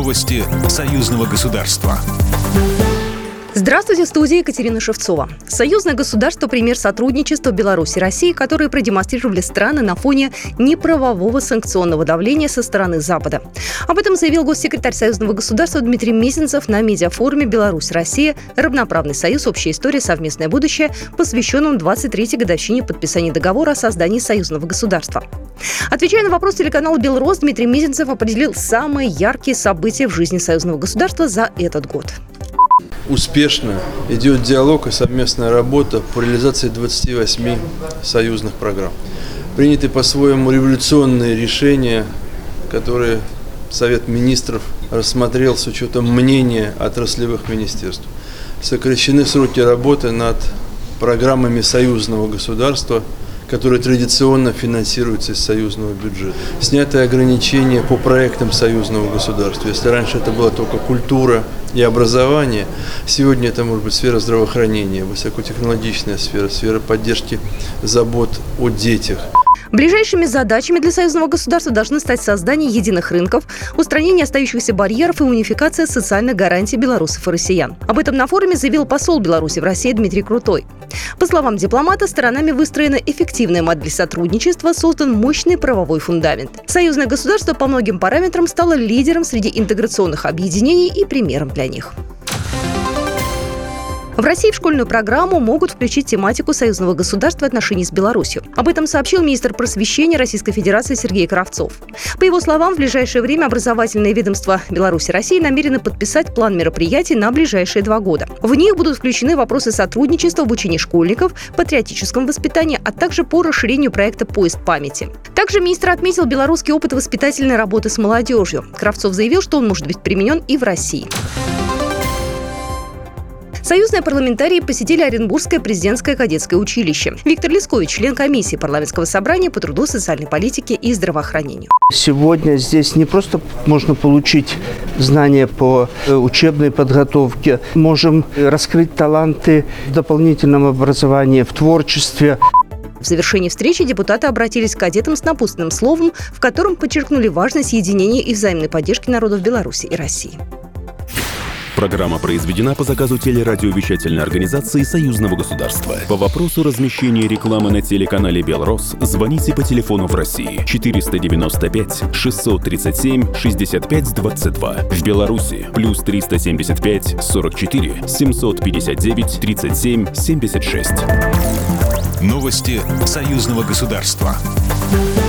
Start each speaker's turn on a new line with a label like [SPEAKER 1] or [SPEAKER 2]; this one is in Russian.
[SPEAKER 1] Новости союзного государства.
[SPEAKER 2] Здравствуйте, в студии Екатерина Шевцова. Союзное государство – пример сотрудничества Беларуси и России, которые продемонстрировали страны на фоне неправового санкционного давления со стороны Запада. Об этом заявил госсекретарь Союзного государства Дмитрий Мезенцев на медиафоруме «Беларусь-Россия. Равноправный союз. Общая история. Совместное будущее», посвященном 23-й годовщине подписания договора о создании союзного государства. Отвечая на вопрос телеканала «Белрос», Дмитрий Мезенцев определил самые яркие события в жизни союзного государства за этот год.
[SPEAKER 3] Успешно идет диалог и совместная работа по реализации 28 союзных программ. Приняты по-своему революционные решения, которые Совет министров рассмотрел с учетом мнения отраслевых министерств. Сокращены сроки работы над программами союзного государства, которые традиционно финансируются из союзного бюджета. Сняты ограничения по проектам союзного государства. Если раньше это была только культура и образование, сегодня это может быть сфера здравоохранения, высокотехнологичная сфера, сфера поддержки забот о детях.
[SPEAKER 2] Ближайшими задачами для союзного государства должны стать создание единых рынков, устранение остающихся барьеров и унификация социальных гарантий белорусов и россиян. Об этом на форуме заявил посол Беларуси в России Дмитрий Крутой. По словам дипломата, сторонами выстроена эффективная модель сотрудничества, создан мощный правовой фундамент. Союзное государство по многим параметрам стало лидером среди интеграционных объединений и примером для них. В России в школьную программу могут включить тематику союзного государства и отношений с Беларусью. Об этом сообщил министр просвещения Российской Федерации Сергей Кравцов. По его словам, в ближайшее время образовательные ведомства Беларуси и России намерены подписать план мероприятий на ближайшие 2 года. В них будут включены вопросы сотрудничества в обучении школьников, патриотическом воспитании, а также по расширению проекта «Поезд памяти». Также министр отметил белорусский опыт воспитательной работы с молодежью. Кравцов заявил, что он может быть применен и в России. Союзные парламентарии посетили Оренбургское президентское кадетское училище. Виктор Лескович, член комиссии парламентского собрания по труду, социальной политике и здравоохранению.
[SPEAKER 4] Сегодня здесь не просто можно получить знания по учебной подготовке, можем раскрыть таланты в дополнительном образовании, в творчестве.
[SPEAKER 2] В завершении встречи депутаты обратились к кадетам с напутственным словом, в котором подчеркнули важность единения и взаимной поддержки народов Беларуси и России.
[SPEAKER 1] Программа произведена по заказу телерадиовещательной организации Союзного государства. По вопросу размещения рекламы на телеканале «Белрос» звоните по телефону в России 495 637 65 22. В Беларуси +375 44 759 37 76. Новости союзного государства.